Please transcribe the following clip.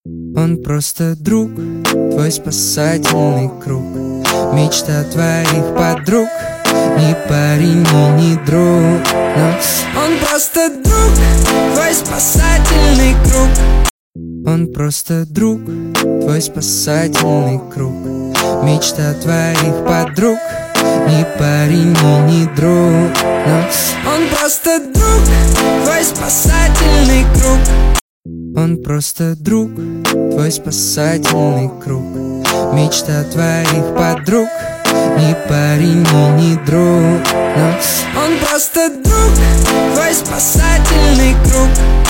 Он просто друг, твой спасательный круг, мечта твоих подруг. Ни парень и не друг, но он просто друг, твой спасательный круг. Он просто друг, твой спасательный круг, мечта твоих подруг. Ни парень и не друг, но он просто друг, твой спасательный круг. Он просто друг, твой спасательный круг, мечта твоих подруг. Ни парень и не друг, но он просто друг, твой спасательный круг.